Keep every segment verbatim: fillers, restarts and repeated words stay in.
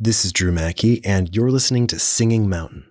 This is Drew Mackey, and you're listening to Singing Mountain.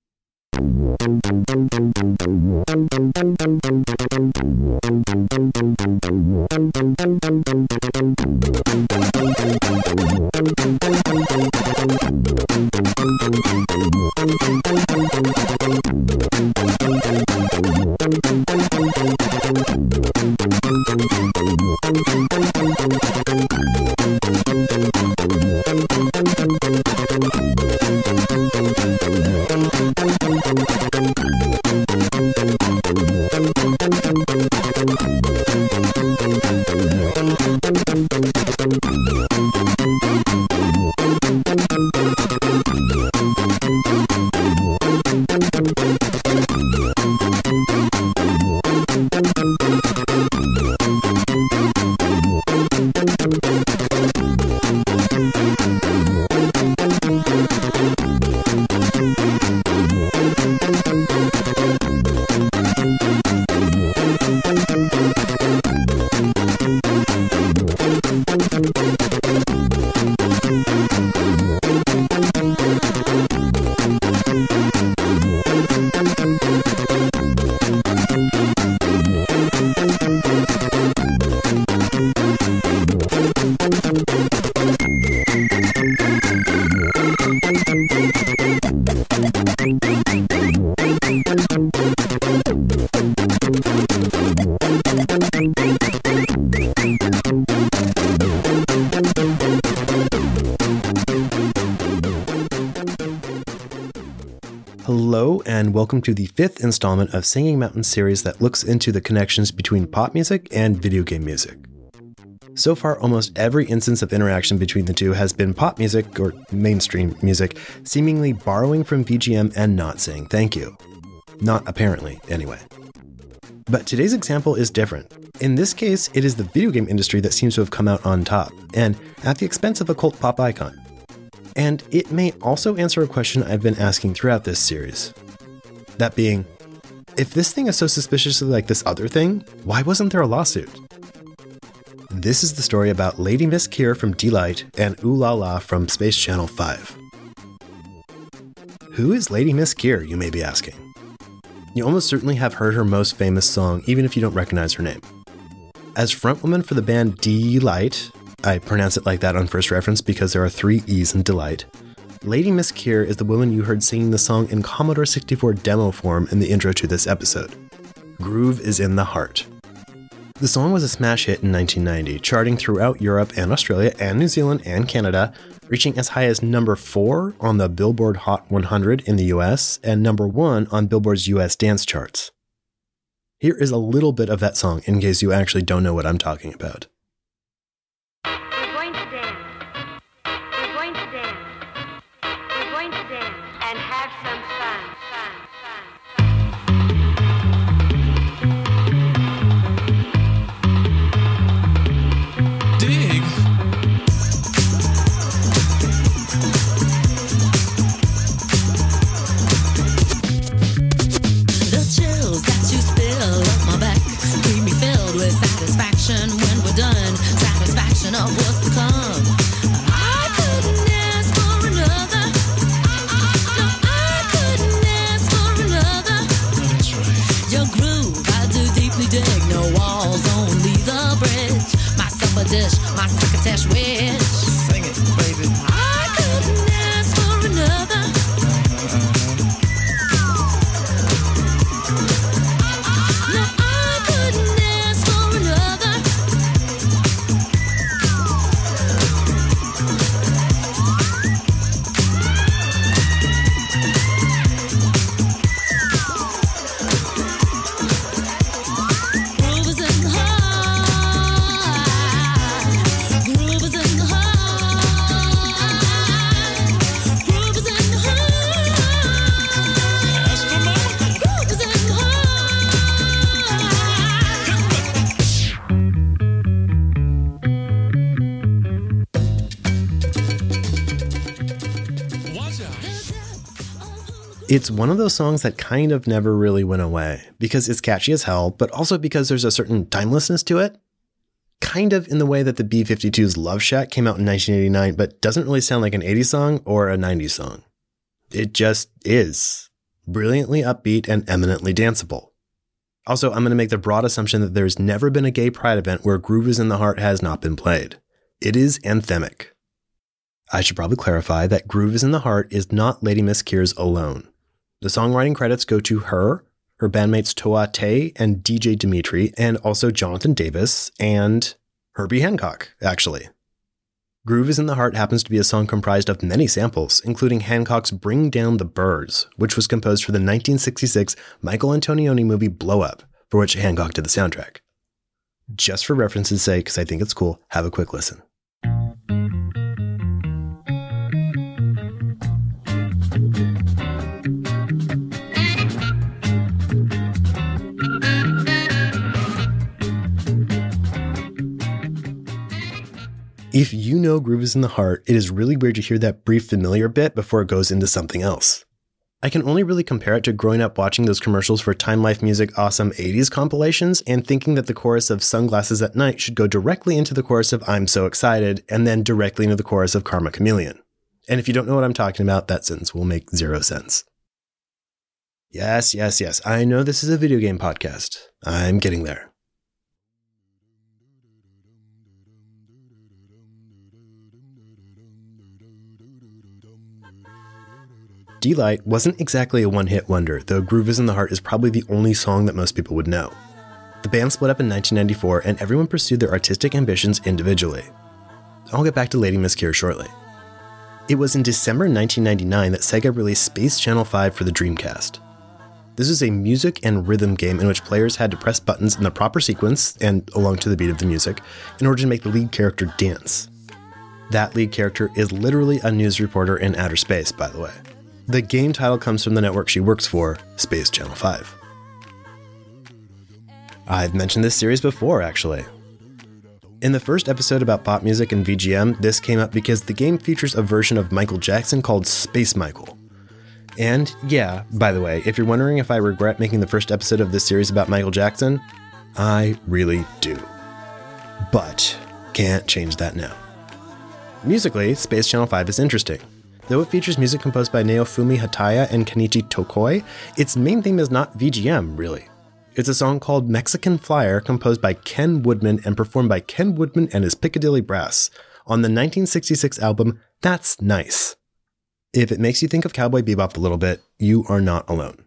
Hello, and welcome to the fifth installment of Singing Mountain series that looks into the connections between pop music and video game music. So far, almost every instance of interaction between the two has been pop music, or mainstream music, seemingly borrowing from V G M and not saying thank you. Not apparently, anyway. But today's example is different. In this case, it is the video game industry that seems to have come out on top, and at the expense of a cult pop icon. And it may also answer a question I've been asking throughout this series. That being, if this thing is so suspiciously like this other thing, why wasn't there a lawsuit? This is the story about Lady Miss Kier from Delight and Ooh La La from Space Channel five. Who is Lady Miss Kier, you may be asking? You almost certainly have heard her most famous song, even if you don't recognize her name. As frontwoman for the band Delight, I pronounce it like that on first reference because there are three E's in Delight, Lady Miss Kier is the woman you heard singing the song in Commodore sixty-four demo form in the intro to this episode. Groove is in the Heart. The song was a smash hit in nineteen ninety, charting throughout Europe and Australia and New Zealand and Canada, reaching as high as number four on the Billboard Hot one hundred in the U S and number one on Billboard's U S dance charts. Here is a little bit of that song in case you actually don't know what I'm talking about. We're going to dance. We're going to dance. We're going to dance and have some fun. Fun, fun, fun. Dig. The chills that you spill up my back keep me filled with satisfaction when we're done. Satisfaction of what's to come. I couldn't ask for another. No, I couldn't ask for another. That's right. Your groove, I do deeply dig. No walls, only the bridge. My supper dish, my crocketesh wish. Sing it, baby. I couldn't ask for another. No, I couldn't ask for another. Groove is in the heart. Groove is in the heart. Groove is in the heart. That's the moment. Groove is in the heart. Watch out. It's one of those songs that kind of never really went away because it's catchy as hell, but also because there's a certain timelessness to it. kind of in the way that the B fifty-two's Love Shack came out in nineteen eighty-nine, but doesn't really sound like an eighties song or a nineties song. It just is. Brilliantly upbeat and eminently danceable. Also, I'm going to make the broad assumption that there's never been a gay pride event where Groove is in the Heart has not been played. It is anthemic. I should probably clarify that Groove is in the Heart is not Lady Miss Kears alone. The songwriting credits go to her, her bandmates Toa Tay and D J Dimitri, and also Jonathan Davis and Herbie Hancock, actually. Groove is in the Heart happens to be a song comprised of many samples, including Hancock's Bring Down the Birds, which was composed for the nineteen sixty-six Michael Antonioni movie Blow Up, for which Hancock did the soundtrack. Just for reference's sake, because I think it's cool, have a quick listen. If you know Groove is in the Heart, it is really weird to hear that brief familiar bit before it goes into something else. I can only really compare it to growing up watching those commercials for Time Life Music Awesome eighties compilations and thinking that the chorus of Sunglasses at Night should go directly into the chorus of I'm So Excited and then directly into the chorus of Karma Chameleon. And if you don't know what I'm talking about, that sentence will make zero sense. Yes, yes, yes. I know this is a video game podcast. I'm getting there. Delight wasn't exactly a one-hit wonder, though Groove is in the Heart is probably the only song that most people would know. The band split up in nineteen ninety-four, and everyone pursued their artistic ambitions individually. I'll get back to Lady Miss Kears shortly. It was in December nineteen ninety-nine that Sega released Space Channel five for the Dreamcast. This is a music and rhythm game in which players had to press buttons in the proper sequence and along to the beat of the music in order to make the lead character dance. That lead character is literally a news reporter in outer space, by the way. The game title comes from the network she works for, Space Channel five. I've mentioned this series before, actually. In the first episode about pop music and V G M, this came up because the game features a version of Michael Jackson called Space Michael. And yeah, by the way, if you're wondering if I regret making the first episode of this series about Michael Jackson, I really do. But can't change that now. Musically, Space Channel five is interesting. Though it features music composed by Naofumi Hataya and Kenichi Tokoi, its main theme is not V G M, really. It's a song called Mexican Flyer, composed by Ken Woodman and performed by Ken Woodman and his Piccadilly Brass on the nineteen sixty-six album That's Nice. If it makes you think of Cowboy Bebop a little bit, you are not alone.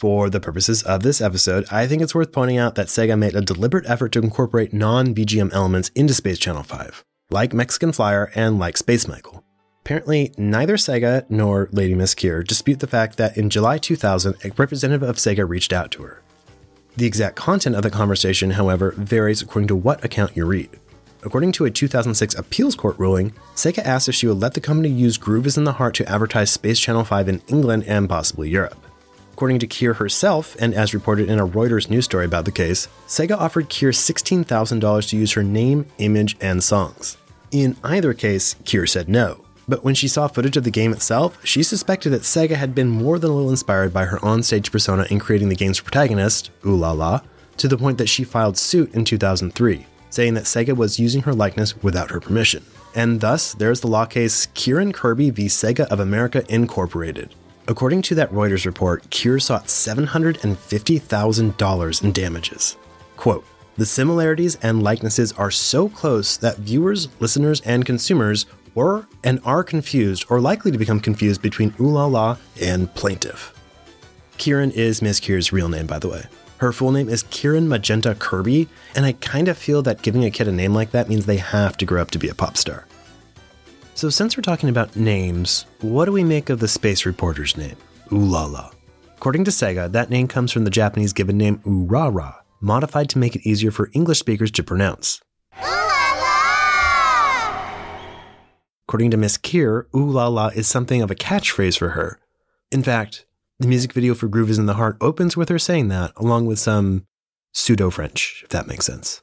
For the purposes of this episode, I think it's worth pointing out that Sega made a deliberate effort to incorporate non-B G M elements into Space Channel five, like Mexican Flyer and like Space Michael. Apparently, neither Sega nor Lady Miss Kier dispute the fact that in July two thousand, a representative of Sega reached out to her. The exact content of the conversation, however, varies according to what account you read. According to a two thousand six appeals court ruling, Sega asked if she would let the company use Groove is in the Heart to advertise Space Channel five in England and possibly Europe. According to Kier herself, and as reported in a Reuters news story about the case, Sega offered Kier sixteen thousand dollars to use her name, image, and songs. In either case, Kier said no. But when she saw footage of the game itself, she suspected that Sega had been more than a little inspired by her onstage persona in creating the game's protagonist, Ooh La La, to the point that she filed suit in two thousand three, saying that Sega was using her likeness without her permission. And thus, there's the law case Kieran Kirby v. Sega of America Incorporated. According to that Reuters report, Kier sought seven hundred fifty thousand dollars in damages. Quote, "The similarities and likenesses are so close that viewers, listeners, and consumers were and are confused or likely to become confused between Ooh La La and plaintiff." Kieran is Miss Kier's real name, by the way. Her full name is Kieran Magenta Kirby, and I kind of feel that giving a kid a name like that means they have to grow up to be a pop star. So since we're talking about names, what do we make of the space reporter's name, Ooh La La? According to Sega, that name comes from the Japanese given name Ooh Ra Ra, modified to make it easier for English speakers to pronounce. Ooh la la! According to Miss Kier, Ooh La La is something of a catchphrase for her. In fact, the music video for Groove is in the Heart opens with her saying that, along with some pseudo-French, if that makes sense.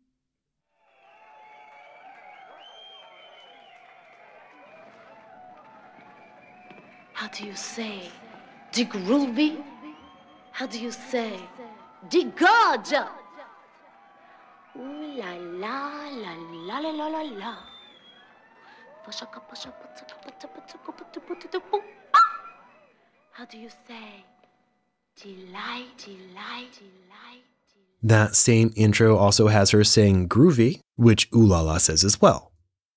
How do you say? De groovy? How do you say? De gorgeous? Ooh la la la la la la la la. How do you say? Delight, delight, delight. That same intro also has her saying groovy, which Ooh La La says as well.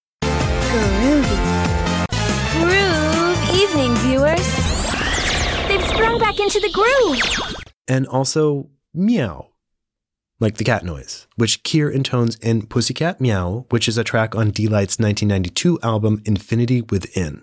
Groovy. Groove evening, viewers. They've sprung back into the groove. And also meow, like the cat noise, which Kier intones in Pussycat Meow, which is a track on Delight's nineteen ninety-two album Infinity Within.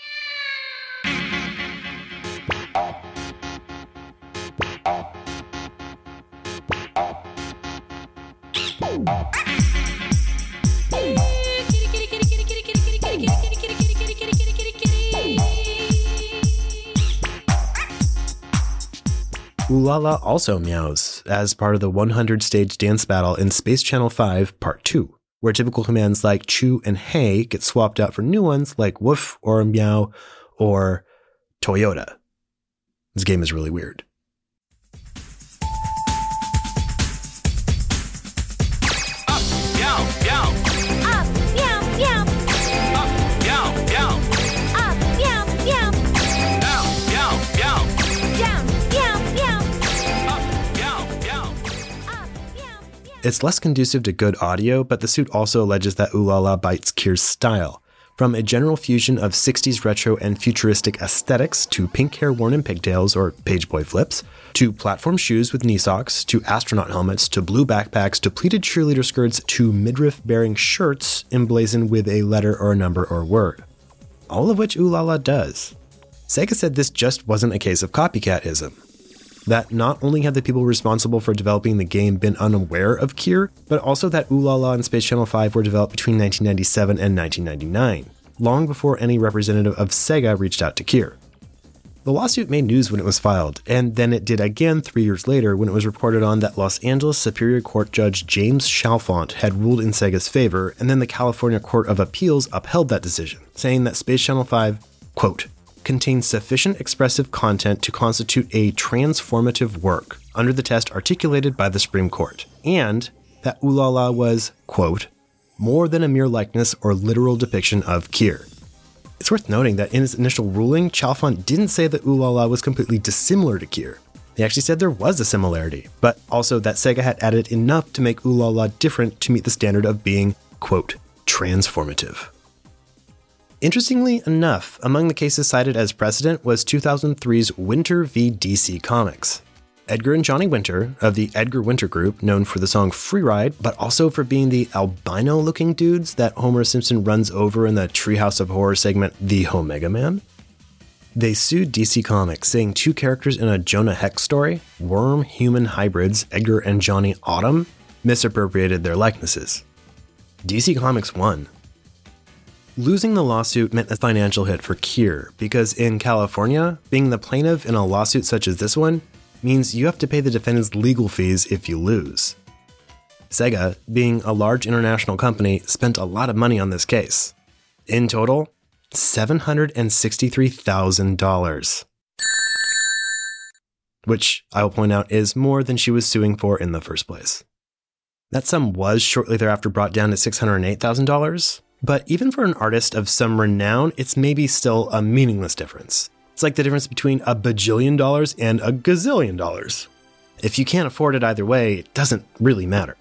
Ooh La La also meows as part of the one hundred stage dance battle in Space Channel five Part two, where typical commands like chew and hey get swapped out for new ones like woof or meow or Toyota. This game is really weird. Up, yow, yow. Up, meow, meow. Up, yow, yow. Up, meow, meow. Down, yow, yow. Down, meow, meow. Up, yow, yow. Up, meow, meow. It's less conducive to good audio, but the suit also alleges that Ooh La La bites Kier's style. From a general fusion of sixties retro and futuristic aesthetics to pink hair worn in pigtails or pageboy flips, to platform shoes with knee socks, to astronaut helmets, to blue backpacks, to pleated cheerleader skirts, to midriff-bearing shirts emblazoned with a letter or a number or word. All of which Ooh La La does. Sega said this just wasn't a case of copycatism. That not only had the people responsible for developing the game been unaware of Kier, but also that Ooh La La and Space Channel five were developed between nineteen ninety-seven and nineteen ninety-nine, long before any representative of Sega reached out to Kier. The lawsuit made news when it was filed, and then it did again three years later when it was reported on that Los Angeles Superior Court Judge James Chalfant had ruled in Sega's favor, and then the California Court of Appeals upheld that decision, saying that Space Channel five, quote, contains sufficient expressive content to constitute a transformative work under the test articulated by the Supreme Court, and that Ooh La La was, quote, more than a mere likeness or literal depiction of Kier. It's worth noting that in his initial ruling, Chalfant didn't say that Ooh La La was completely dissimilar to Kier. They actually said there was a similarity, but also that Sega had added enough to make Ooh La La different to meet the standard of being, quote, transformative. Interestingly enough, among the cases cited as precedent was two thousand three's Winter v. D C Comics. Edgar and Johnny Winter of the Edgar Winter Group, known for the song Free Ride, but also for being the albino-looking dudes that Homer Simpson runs over in the Treehouse of Horror segment The Omega Man. They sued D C Comics, saying two characters in a Jonah Hex story, worm-human hybrids Edgar and Johnny Autumn, misappropriated their likenesses. D C Comics won. Losing the lawsuit meant a financial hit for Keir, because in California, being the plaintiff in a lawsuit such as this one means you have to pay the defendant's legal fees if you lose. Sega, being a large international company, spent a lot of money on this case. In total, seven hundred sixty-three thousand dollars. Which, I will point out, is more than she was suing for in the first place. That sum was shortly thereafter brought down to six hundred eight thousand dollars, but even for an artist of some renown, it's maybe still a meaningless difference. It's like the difference between a bajillion dollars and a gazillion dollars. If you can't afford it either way, it doesn't really matter.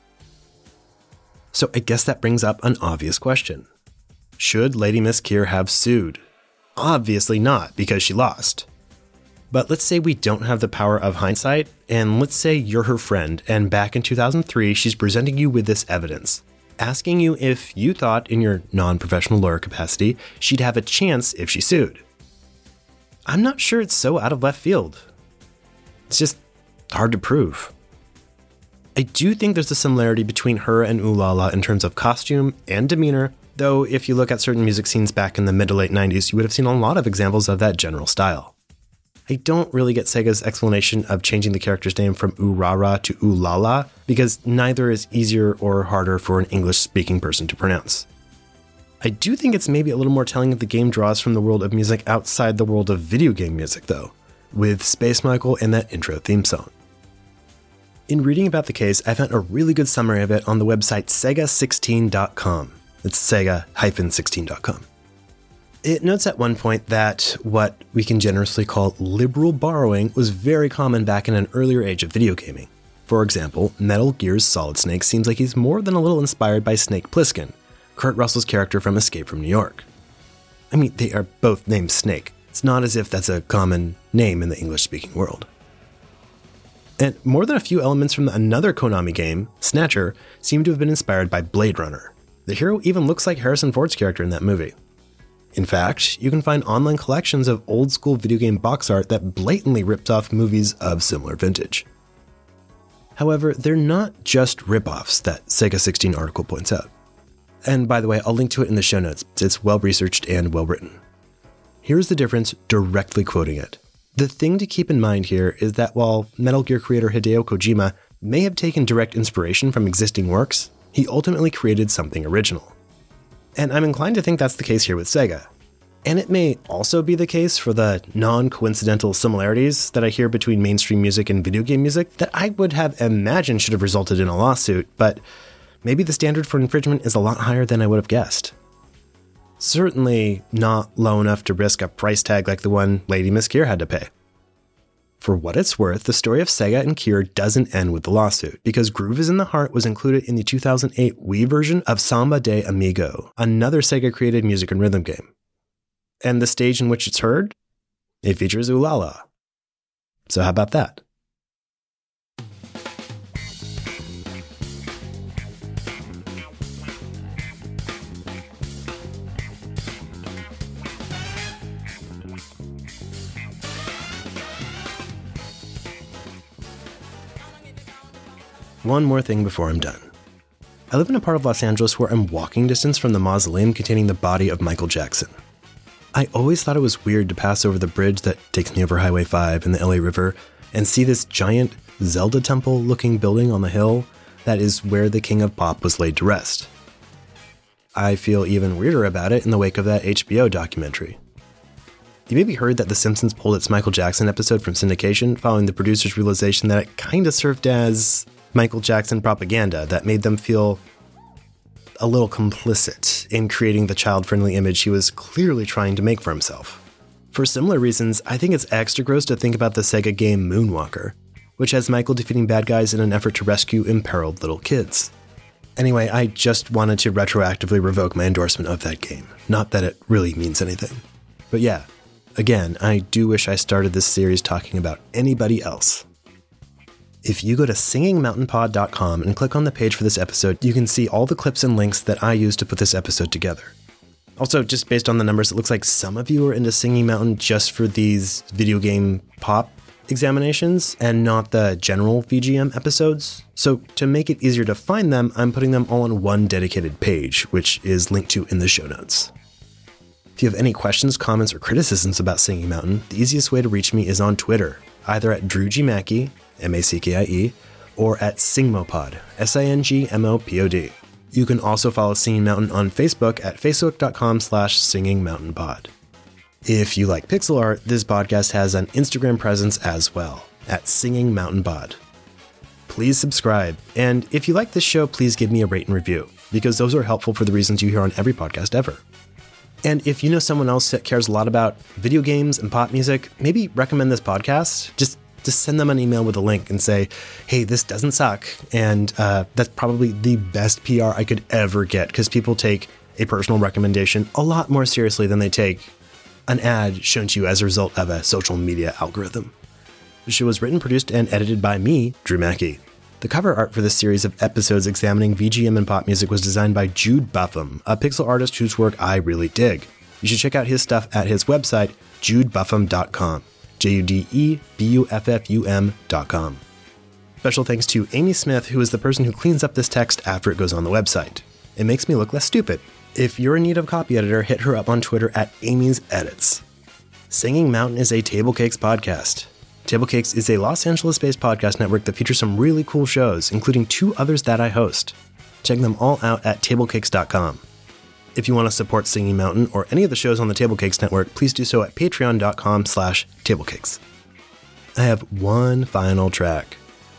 So I guess that brings up an obvious question. Should Lady Miss Keir have sued? Obviously not, because she lost. But let's say we don't have the power of hindsight, and let's say you're her friend, and back in two thousand three, she's presenting you with this evidence, asking you if you thought, in your non-professional lawyer capacity, she'd have a chance if she sued. I'm not sure it's so out of left field. It's just hard to prove. I do think there's a similarity between her and Ooh La La in terms of costume and demeanor, though if you look at certain music scenes back in the mid to late nineties, you would have seen a lot of examples of that general style. I don't really get Sega's explanation of changing the character's name from Ooh Ra Ra to Ooh La La, because neither is easier or harder for an English-speaking person to pronounce. I do think it's maybe a little more telling if the game draws from the world of music outside the world of video game music, though, with Space Michael and that intro theme song. In reading about the case, I found a really good summary of it on the website sega sixteen dot com. It's sega sixteen dot com. It notes at one point that what we can generously call liberal borrowing was very common back in an earlier age of video gaming. For example, Metal Gear's Solid Snake seems like he's more than a little inspired by Snake Plissken, Kurt Russell's character from Escape from New York. I mean, they are both named Snake. It's not as if that's a common name in the English-speaking world. And more than a few elements from another Konami game, Snatcher, seem to have been inspired by Blade Runner. The hero even looks like Harrison Ford's character in that movie. In fact, you can find online collections of old-school video game box art that blatantly ripped off movies of similar vintage. However, they're not just rip-offs, that Sega sixteen article points out. And by the way, I'll link to it in the show notes. It's well-researched and well-written. Here's the difference, directly quoting it. The thing to keep in mind here is that while Metal Gear creator Hideo Kojima may have taken direct inspiration from existing works, he ultimately created something original. And I'm inclined to think that's the case here with Sega. And it may also be the case for the non-coincidental similarities that I hear between mainstream music and video game music that I would have imagined should have resulted in a lawsuit, but maybe the standard for infringement is a lot higher than I would have guessed. Certainly not low enough to risk a price tag like the one Lady Miss Keir had to pay. For what it's worth, the story of Sega and Keir doesn't end with the lawsuit, because Groove is in the Heart was included in the two thousand eight Wii version of Samba de Amigo, another Sega-created music and rhythm game. And the stage in which it's heard? It features Ooh La La. So how about that? One more thing before I'm done. I live in a part of Los Angeles where I'm walking distance from the mausoleum containing the body of Michael Jackson. I always thought it was weird to pass over the bridge that takes me over Highway five in the L A River and see this giant Zelda temple-looking building on the hill that is where the King of Pop was laid to rest. I feel even weirder about it in the wake of that H B O documentary. You maybe heard that The Simpsons pulled its Michael Jackson episode from syndication following the producer's realization that it kind of served as Michael Jackson propaganda that made them feel a little complicit in creating the child-friendly image he was clearly trying to make for himself. For similar reasons, I think it's extra gross to think about the Sega game Moonwalker, which has Michael defeating bad guys in an effort to rescue imperiled little kids. Anyway, I just wanted to retroactively revoke my endorsement of that game. Not that it really means anything. But yeah, again, I do wish I started this series talking about anybody else. If you go to singing mountain pod dot com and click on the page for this episode, you can see all the clips and links that I used to put this episode together. Also, just based on the numbers, it looks like some of you are into Singing Mountain just for these video game pop examinations and not the general V G M episodes. So to make it easier to find them, I'm putting them all on one dedicated page, which is linked to in the show notes. If you have any questions, comments, or criticisms about Singing Mountain, the easiest way to reach me is on Twitter, either at Drew G. Mackey, M A C K I E, or at Singmopod, S I N G M O P O D. You can also follow Singing Mountain on Facebook at facebook.com slash singingmountainpod. If you like pixel art, this podcast has an Instagram presence as well, at Singing Mountain Pod. Please subscribe, and if you like this show, please give me a rate and review, because those are helpful for the reasons you hear on every podcast ever. And if you know someone else that cares a lot about video games and pop music, maybe recommend this podcast. Just Just send them an email with a link and say, hey, this doesn't suck. And uh, that's probably the best P R I could ever get, because people take a personal recommendation a lot more seriously than they take an ad shown to you as a result of a social media algorithm. The show was written, produced, and edited by me, Drew Mackey. The cover art for this series of episodes examining V G M and pop music was designed by Jude Buffum, a pixel artist whose work I really dig. You should check out his stuff at his website, jude buffum dot com. J U D E B U F F U M dot com. Special thanks to Amy Smith, who is the person who cleans up this text after it goes on the website. It makes me look less stupid. If you're in need of a copy editor, hit her up on Twitter at Amy's Edits. Singing Mountain is a Table Cakes podcast. Table Cakes is a Los Angeles-based podcast network that features some really cool shows, including two others that I host. Check them all out at table cakes dot com. If you want to support Singing Mountain or any of the shows on the Table Cakes Network, please do so at patreon.com slash tablecakes. I have one final track.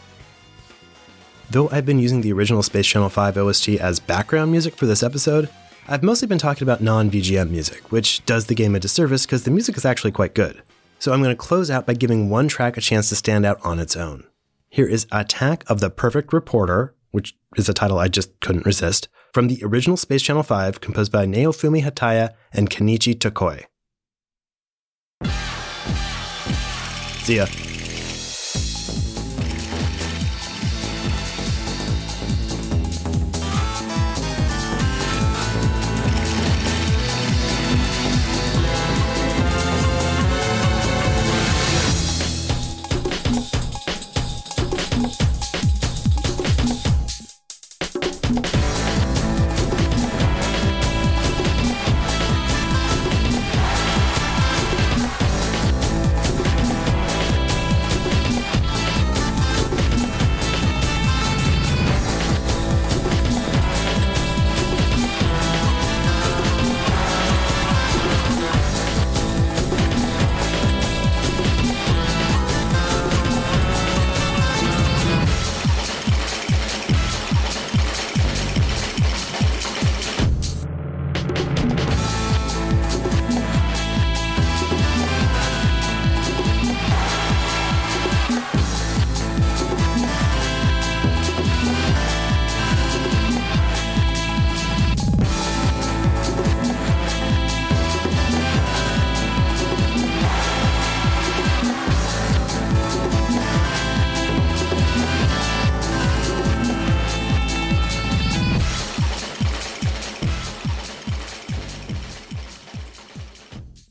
Though I've been using the original Space Channel five O S T as background music for this episode, I've mostly been talking about non-V G M music, which does the game a disservice because the music is actually quite good. So I'm going to close out by giving one track a chance to stand out on its own. Here is Attack of the Perfect Reporter, which is a title I just couldn't resist, from the original Space Channel five, composed by Naofumi Hataya and Kenichi Tokoi. See ya.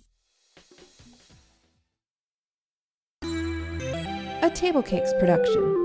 A Table Cakes production.